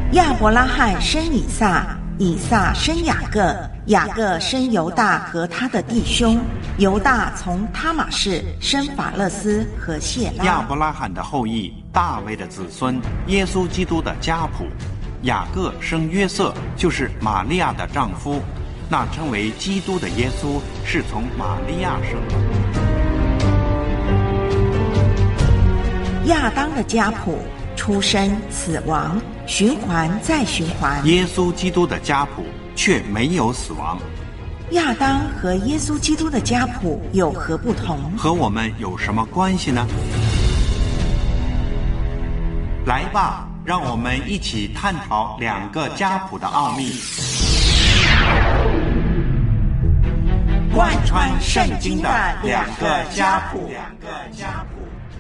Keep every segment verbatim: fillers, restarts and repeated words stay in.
亚伯拉罕生以撒，以撒生雅各，雅各生犹大和他的弟兄，犹大从他玛氏生法勒斯和谢拉。 亚伯拉罕的后裔，大卫的子孙，耶稣基督的家谱。雅各生约瑟，就是玛利亚的丈夫，那称为基督的耶稣是从玛利亚生的。 亚当的家谱，出生、死亡，循环再循环。 耶稣基督的家谱却没有死亡。 亚当和耶稣基督的家谱有何不同？ 和我们有什么关系呢？来吧，让我们一起探讨两个家谱的奥秘， 贯穿圣经的两个家谱。 两个家谱。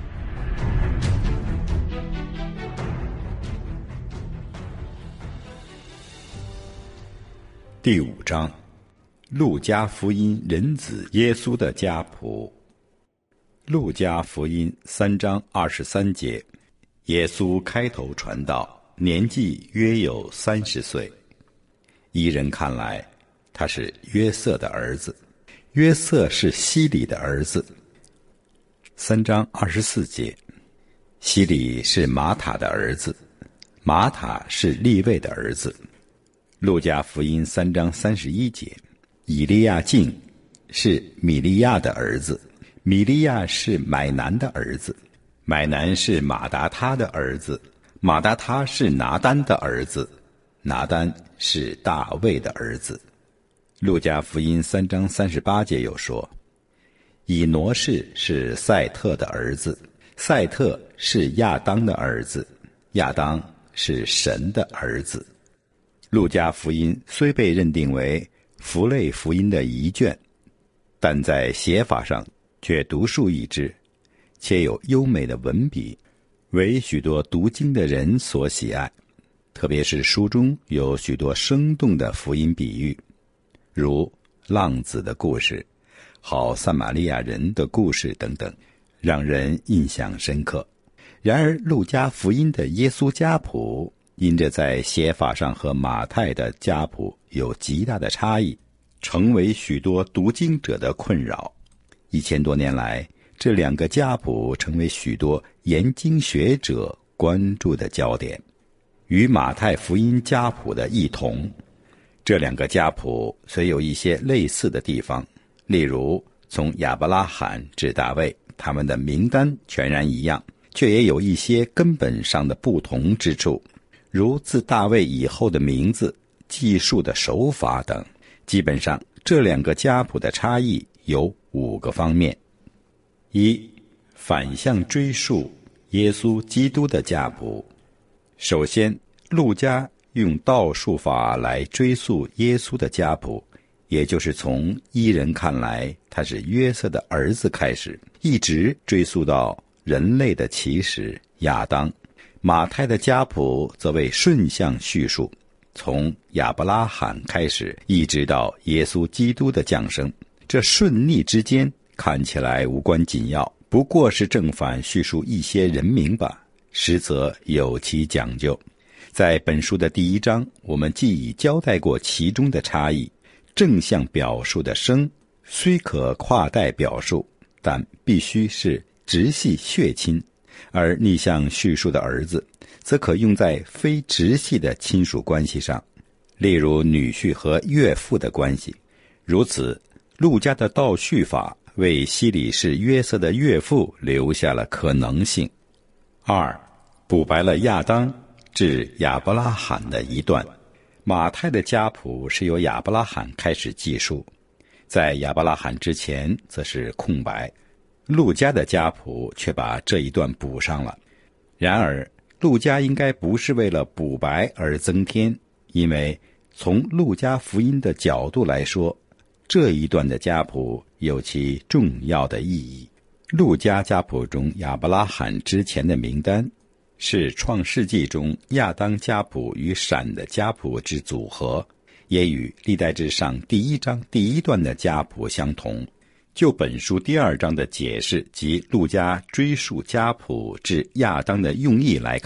第五章，路加福音人子耶稣的家谱。路加福音三章二十三节，耶稣开头传道，年纪约有三十岁。依人看来，他是约瑟的儿子，约瑟是希里的儿子。三章二十四节，希里是马塔的儿子，马塔是利未的儿子。路加福音三章三十一节，以利亚敬是米利亚的儿子，米利亚是买南的儿子，买南是马达他的儿子，马达他是拿单的儿子，拿单是大卫的儿子。路加福音三章三十八节又说，以挪士是赛特的儿子，赛特是亚当的儿子，亚当是神的儿子。路加福音虽被认定为符类福音的一卷，但在写法上却独树一帜，且有优美的文笔，为许多读经的人所喜爱。特别是书中有许多生动的福音比喻，如浪子的故事、好撒玛利亚人的故事等等，让人印象深刻。然而路加福音的耶稣家谱因着在写法上和马太的家谱有极大的差异，成为许多读经者的困扰。一千多年来，这两个家谱成为许多研经学者关注的焦点。与马太福音家谱的异同，这两个家谱虽有一些类似的地方，例如从亚伯拉罕至大卫，他们的名单全然一样，却也有一些根本上的不同之处，如自大卫以后的名字、记述的手法等。基本上这两个家谱的差异有五个方面。一、反向追溯耶稣基督的家谱。首先，路加用倒数法来追溯耶稣的家谱，也就是从依人看来他是约瑟的儿子开始，一直追溯到人类的起始亚当。马太的家谱则为顺向叙述，从亚伯拉罕开始，一直到耶稣基督的降生。这顺逆之间看起来无关紧要，不过是正反叙述一些人名吧，实则有其讲究。在本书的第一章，我们既已交代过其中的差异。正向表述的生虽可跨代表述，但必须是直系血亲，而逆向叙述的儿子则可用在非直系的亲属关系上，例如女婿和岳父的关系。如此，路加的倒叙法为希里是约瑟的岳父留下了可能性。二、补白了亚当至亚伯拉罕的一段。马太的家谱是由亚伯拉罕开始记述，在亚伯拉罕之前则是空白。路加的家谱却把这一段补上了。然而，路加应该不是为了补白而增添，因为从路加福音的角度来说，这一段的家谱有其重要的意义。路加家谱中亚伯拉罕之前的名单，是创世纪中亚当家谱与闪的家谱之组合，也与历代志上第一章第一段的家谱相同。就本书第二章的解释及路加追溯家谱至亚当的用意来看，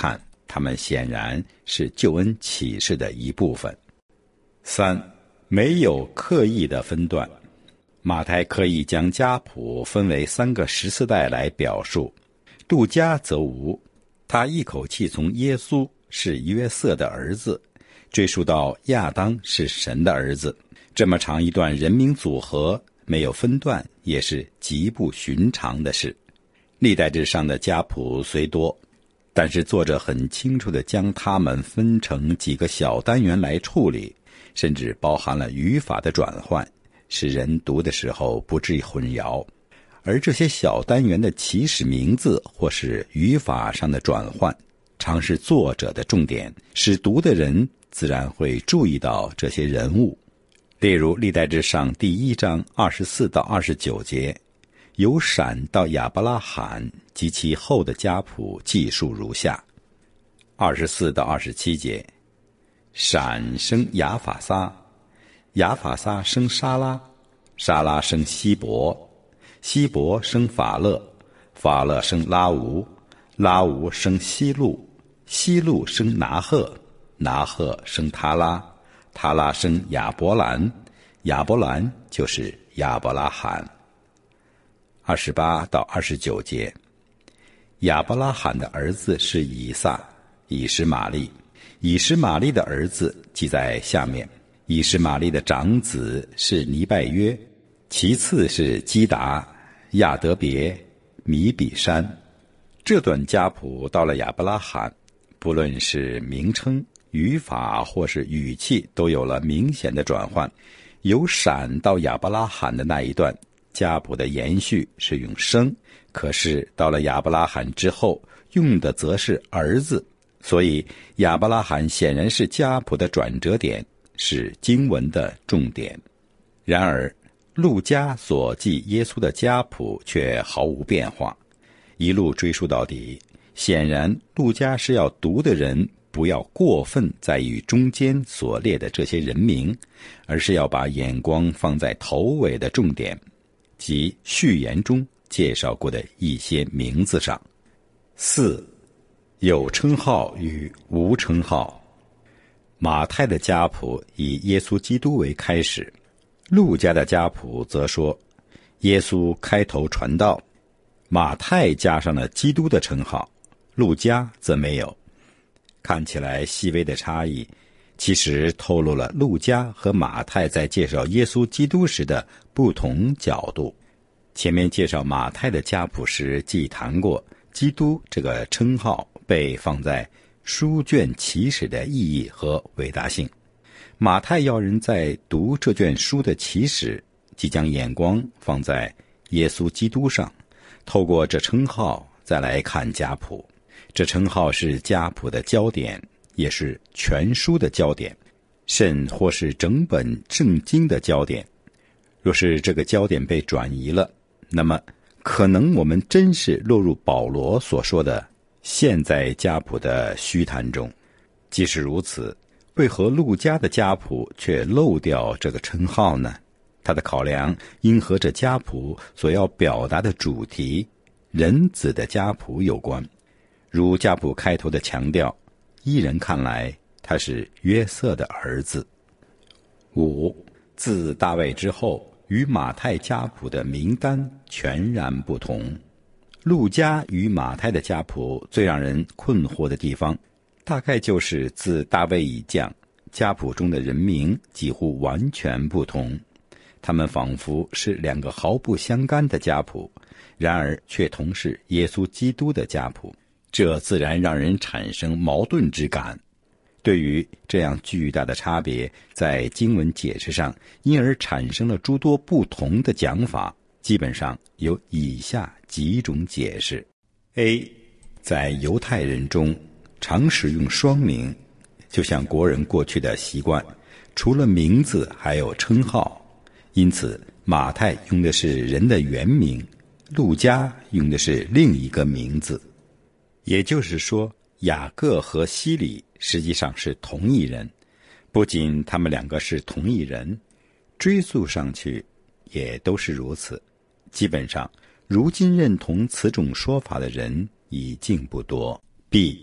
他们显然是救恩启示的一部分。三，没有刻意的分段。马太刻意将家谱分为三个十四代来表述，路加则无，他一口气从耶稣是约瑟的儿子追溯到亚当是神的儿子，这么长一段人名组合没有分段也是极不寻常的事。历代志上的家谱虽多，但是作者很清楚地将它们分成几个小单元来处理，甚至包含了语法的转换，使人读的时候不至于混淆。而这些小单元的起始名字或是语法上的转换，常是作者的重点，使读的人自然会注意到这些人物。例如历代志上第一章二十四到二十九节，由闪到亚伯拉罕及其后的家谱记述如下：二十四到二十七节，闪生亚法撒，亚法撒生沙拉，沙拉生希伯，希伯生法勒，法勒生拉吾，拉吾生希路，希路生拿鹤，拿鹤生他拉，他拉生亚伯兰，亚伯兰就是亚伯拉罕。二十八到二十九节，亚伯拉罕的儿子是以撒、以实玛利，以实玛利的儿子记在下面。以实玛利的长子是尼拜约，其次是基达、亚德别、米比山。这段家谱到了亚伯拉罕，不论是名称、语法或是语气都有了明显的转换。由闪到亚伯拉罕的那一段家谱的延续是用生，可是到了亚伯拉罕之后用的则是儿子，所以亚伯拉罕显然是家谱的转折点，是经文的重点。然而路加所记耶稣的家谱却毫无变化，一路追溯到底。显然路加是要读的人不要过分在意中间所列的这些人名，而是要把眼光放在头尾的重点，即序言中介绍过的一些名字上。四，有称号与无称号。马太的家谱以耶稣基督为开始，路加的家谱则说耶稣开头传道。马太加上了基督的称号，路加则没有。看起来细微的差异，其实透露了路加和马太在介绍耶稣基督时的不同角度。前面介绍马太的家谱时既谈过基督这个称号被放在书卷起始的意义和伟大性，马太要人在读这卷书的起始即将眼光放在耶稣基督上，透过这称号再来看家谱。这称号是家谱的焦点，也是全书的焦点，甚或是整本圣经的焦点。若是这个焦点被转移了，那么可能我们真是落入保罗所说的现在家谱的虚谈中。即使如此，为何路加的家谱却漏掉这个称号呢？他的考量应和这家谱所要表达的主题人子的家谱有关。如家谱开头的强调，依人看来他是约瑟的儿子。五，自大卫之后，与马太家谱的名单全然不同。路加与马太的家谱最让人困惑的地方，大概就是自大卫以降，家谱中的人名几乎完全不同。他们仿佛是两个毫不相干的家谱，然而却同是耶稣基督的家谱，这自然让人产生矛盾之感。对于这样巨大的差别，在经文解释上因而产生了诸多不同的讲法，基本上有以下几种解释。 A， 在犹太人中常使用双名，就像国人过去的习惯，除了名字还有称号，因此马太用的是人的原名，路加用的是另一个名字。也就是说，雅各和希里实际上是同一人，不仅他们两个是同一人，追溯上去也都是如此。基本上如今认同此种说法的人已经不多。 B，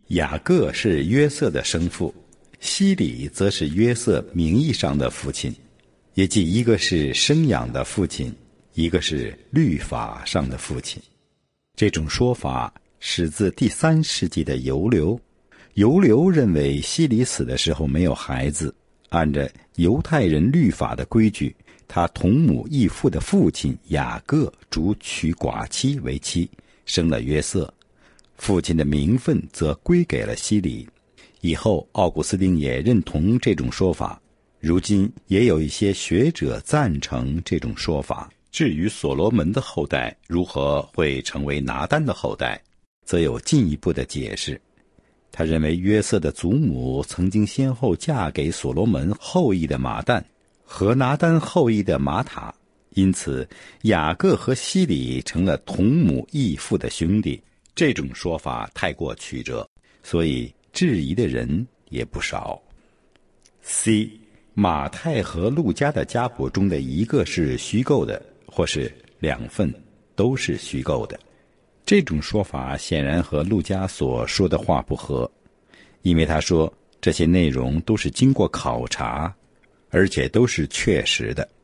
雅各是约瑟的生父，希里则是约瑟名义上的父亲，也即一个是生养的父亲，一个是律法上的父亲。这种说法始自第三世纪的犹流。犹流认为希里死的时候没有孩子，按着犹太人律法的规矩，他同母异父的父亲雅各主娶寡妻为妻，生了约瑟，父亲的名分则归给了希里。以后奥古斯丁也认同这种说法，如今也有一些学者赞成这种说法。至于所罗门的后代如何会成为拿单的后代，则有进一步的解释。他认为约瑟的祖母曾经先后嫁给所罗门后裔的马旦和拿单后裔的马塔，因此雅各和希里成了同母异父的兄弟。这种说法太过曲折，所以质疑的人也不少。 C. 马太和路加的家谱中的一个是虚构的，或是两份都是虚构的。这种说法显然和路加所说的话不合，因为他说这些内容都是经过考察，而且都是确实的。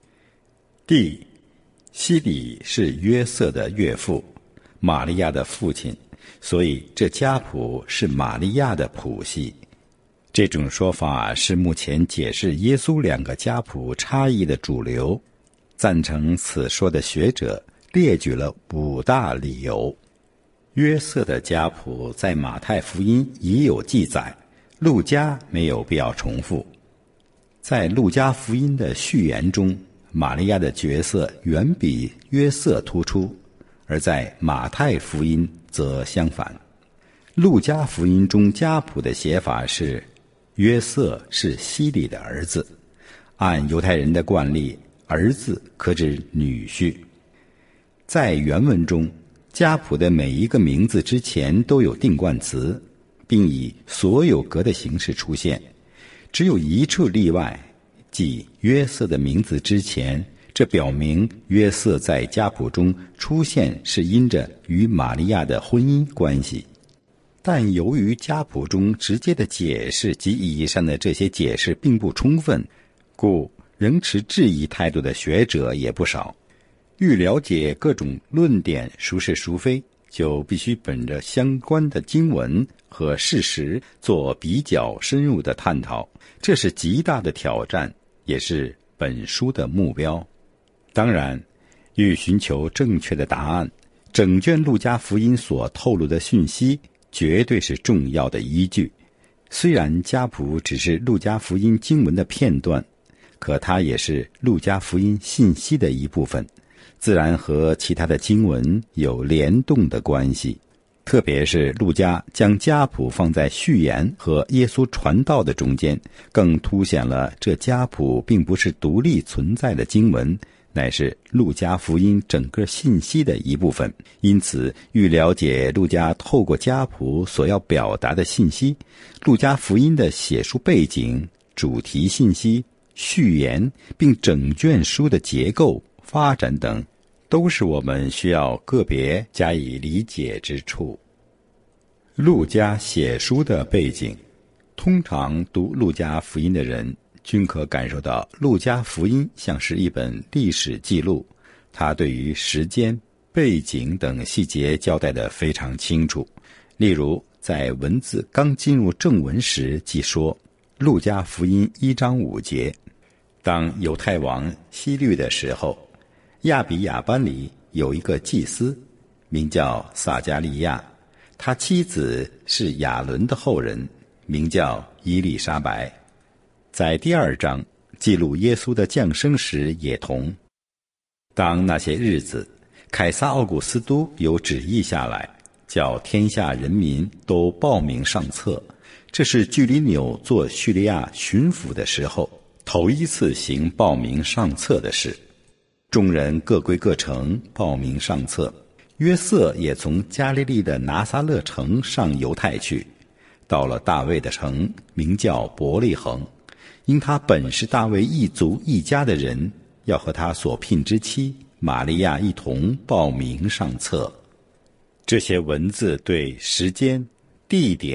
D. 希里是约瑟的岳父，玛利亚的父亲，所以这家谱是玛利亚的谱系。这种说法是目前解释耶稣两个家谱差异的主流。赞成此说的学者列举了五大理由。约瑟的家谱在马太福音已有记载，路加没有必要重复。在路加福音的序言中，玛利亚的角色远比约瑟突出，而在马太福音则相反。路加福音中家谱的写法是约瑟是希里的儿子，按犹太人的惯例，儿子可指女婿。在原文中，家谱的每一个名字之前都有定冠词，并以所有格的形式出现，只有一处例外，即约瑟的名字之前，这表明约瑟在家谱中出现是因着与玛利亚的婚姻关系。但由于家谱中直接的解释及以上的这些解释并不充分，故仍持质疑态度的学者也不少。欲了解各种论点孰是孰非，就必须本着相关的经文和事实做比较深入的探讨，这是极大的挑战，也是本书的目标。当然，欲寻求正确的答案，整卷路加福音所透露的讯息绝对是重要的依据。虽然家谱只是路加福音经文的片段，可它也是路加福音信息的一部分，自然和其他的经文有联动的关系。特别是路加将家谱放在序言和耶稣传道的中间，更凸显了这家谱并不是独立存在的经文，乃是路加福音整个信息的一部分。因此，欲了解路加透过家谱所要表达的信息，路加福音的写书背景、主题信息、序言，并整卷书的结构、发展等，都是我们需要个别加以理解之处。路加写书的背景，通常读路加福音的人均可感受到路加福音像是一本历史记录，它对于时间、背景等细节交代得非常清楚。例如在文字刚进入正文时即说，路加福音一章五节，当犹太王希律的时候，亚比亚班里有一个祭司，名叫撒加利亚，他妻子是亚伦的后人，名叫伊丽莎白。在第二章记录耶稣的降生时也同。当那些日子，凯撒奥古斯都有旨意下来，叫天下人民都报名上册。这是居里纽做叙利亚巡抚的时候头一次行报名上册的事。众人各归各城报名上册。约瑟也从加利利的拿撒勒城上犹太去，到了大卫的城，名叫伯利恒，因他本是大卫一族一家的人，要和他所聘之妻玛利亚一同报名上册。这些文字对时间、地点、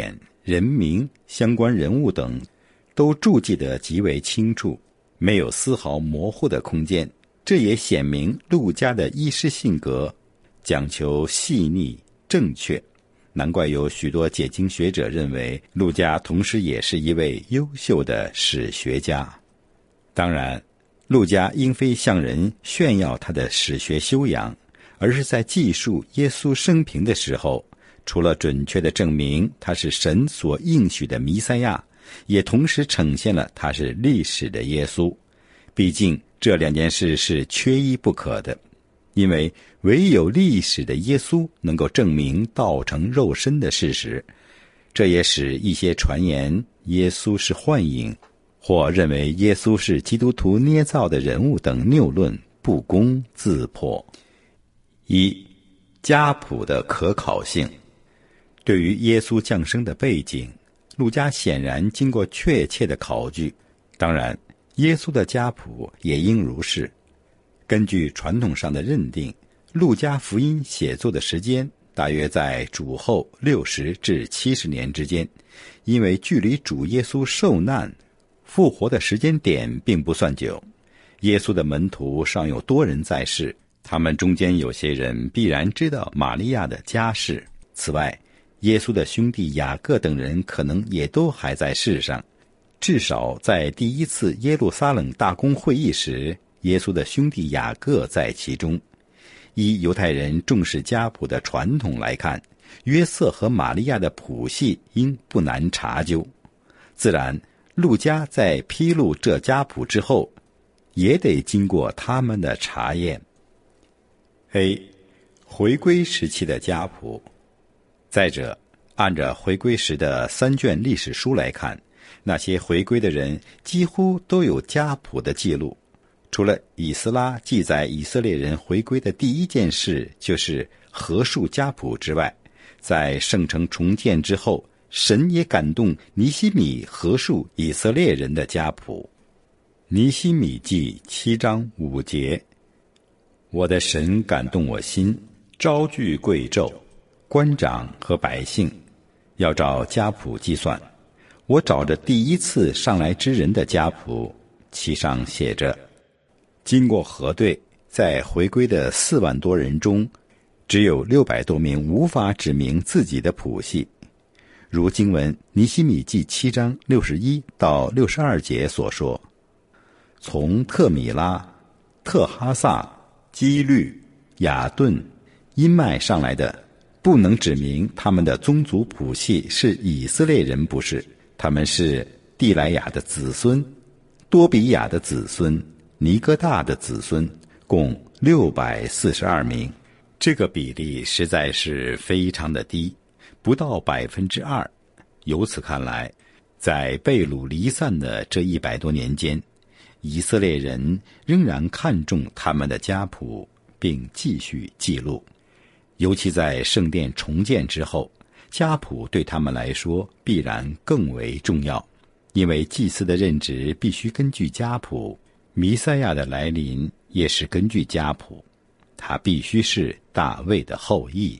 人名、相关人物等都注记得极为清楚，没有丝毫模糊的空间。这也显明路加的医师性格讲求细腻正确，难怪有许多解经学者认为路加同时也是一位优秀的史学家。当然，路加应非向人炫耀他的史学修养，而是在记述耶稣生平的时候，除了准确地证明他是神所应许的弥赛亚，也同时呈现了他是历史的耶稣。毕竟这两件事是缺一不可的，因为唯有历史的耶稣能够证明道成肉身的事实。这也使一些传言耶稣是幻影，或认为耶稣是基督徒捏造的人物等谬论不攻自破。一、家谱的可考性。对于耶稣降生的背景，路加显然经过确切的考据，当然耶稣的家谱也应如是。根据传统上的认定，路加福音写作的时间大约在主后六十至七十年之间，因为距离主耶稣受难复活的时间点并不算久，耶稣的门徒尚有多人在世，他们中间有些人必然知道玛利亚的家世。此外，耶稣的兄弟雅各等人可能也都还在世上，至少在第一次耶路撒冷大公会议时，耶稣的兄弟雅各在其中。依犹太人重视家谱的传统来看，约瑟和玛利亚的谱系应不难查究。自然，路加在披露这家谱之后，也得经过他们的查验。A. 回归时期的家谱。再者，按照回归时的三卷历史书来看，那些回归的人几乎都有家谱的记录。除了以斯拉记载以色列人回归的第一件事就是核数家谱之外，在圣城重建之后，神也感动尼希米核数以色列人的家谱。尼希米记七章五节，我的神感动我心，招聚贵胄、官长和百姓，要照家谱计算。我找着第一次上来之人的家谱，其上写着，经过核对，在回归的四万多人中，只有六百多名无法指明自己的谱系。如经文尼希米记七章六十一到六十二节所说，从特米拉、特哈萨、基律、雅顿、因麦上来的，不能指明他们的宗族谱系是以色列人，不是，他们是地莱雅的子孙、多比亚的子孙、尼哥大的子孙，共六百四十二名。这个比例实在是非常的低，不到百分之二。由此看来，在被掳离散的这一百多年间，以色列人仍然看重他们的家谱，并继续记录。尤其在圣殿重建之后，家谱对他们来说必然更为重要，因为祭司的任职必须根据家谱，弥赛亚的来临也是根据家谱，他必须是大卫的后裔。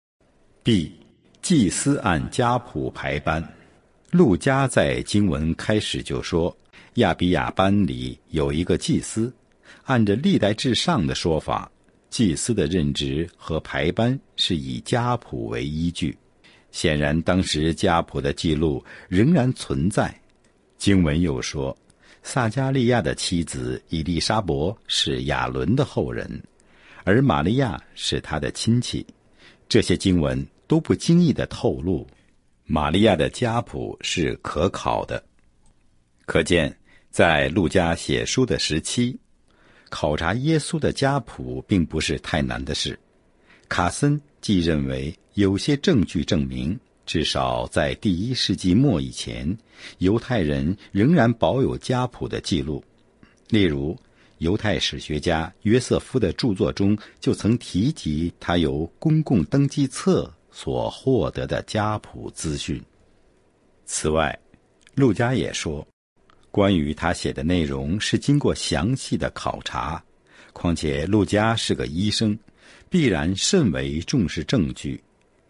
B. 祭司按家谱排班。路加在经文开始就说，亚比亚班里有一个祭司，按着历代志上的说法，祭司的任职和排班是以家谱为依据。显然当时家谱的记录仍然存在。经文又说，撒加利亚的妻子以利沙伯是亚伦的后人，而玛利亚是他的亲戚。这些经文都不经意地透露玛利亚的家谱是可考的。可见在路加写书的时期，考察耶稣的家谱并不是太难的事。卡森既认为有些证据证明，至少在第一世纪末以前，犹太人仍然保有家谱的记录。例如，犹太史学家约瑟夫的著作中就曾提及他由公共登记册所获得的家谱资讯。此外，路加也说，关于他写的内容是经过详细的考察，况且路加是个医生，必然甚为重视证据。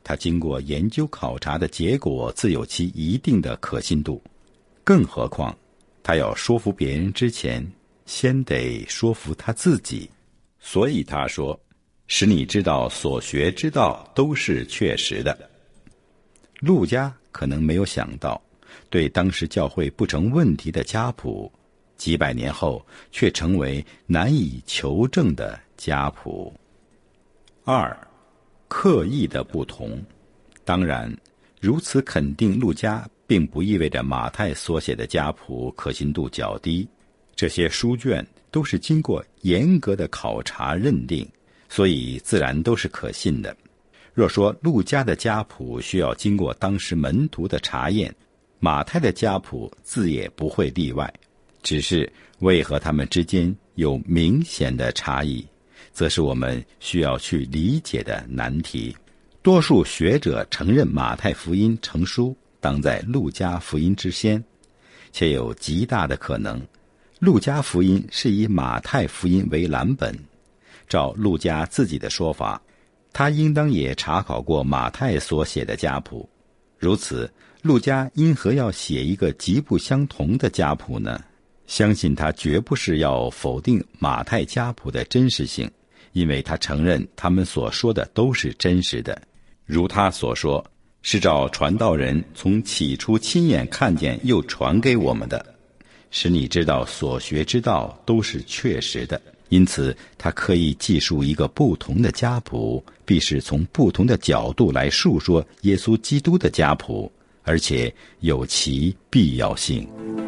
他经过研究考察的结果自有其一定的可信度。更何况他要说服别人之前，先得说服他自己。所以他说，使你知道所学之道都是确实的。路加可能没有想到，对当时教会不成问题的家谱，几百年后却成为难以求证的家谱。二，刻意的不同。当然，如此肯定路加，并不意味着马太所写的家谱可信度较低。这些书卷都是经过严格的考察认定，所以自然都是可信的。若说路加的家谱需要经过当时门徒的查验，马太的家谱自也不会例外。只是为何他们之间有明显的差异，则是我们需要去理解的难题。多数学者承认马太福音成书当在路加福音之先，且有极大的可能路加福音是以马太福音为蓝本。照路加自己的说法，他应当也查考过马太所写的家谱。如此，路加因何要写一个极不相同的家谱呢？相信他绝不是要否定马太家谱的真实性，因为他承认他们所说的都是真实的。如他所说，是照传道人从起初亲眼看见又传给我们的，使你知道所学之道都是确实的。因此他刻意记述一个不同的家谱，必是从不同的角度来述说耶稣基督的家谱，而且有其必要性。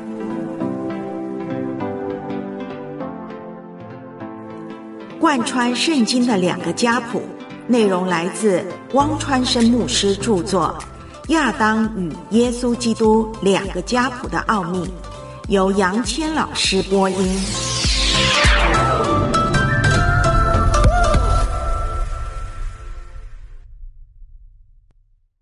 贯穿圣经的两个家谱，内容来自汪川生牧师著作《亚当与耶稣基督两个家谱的奥秘》，由杨谦老师播音。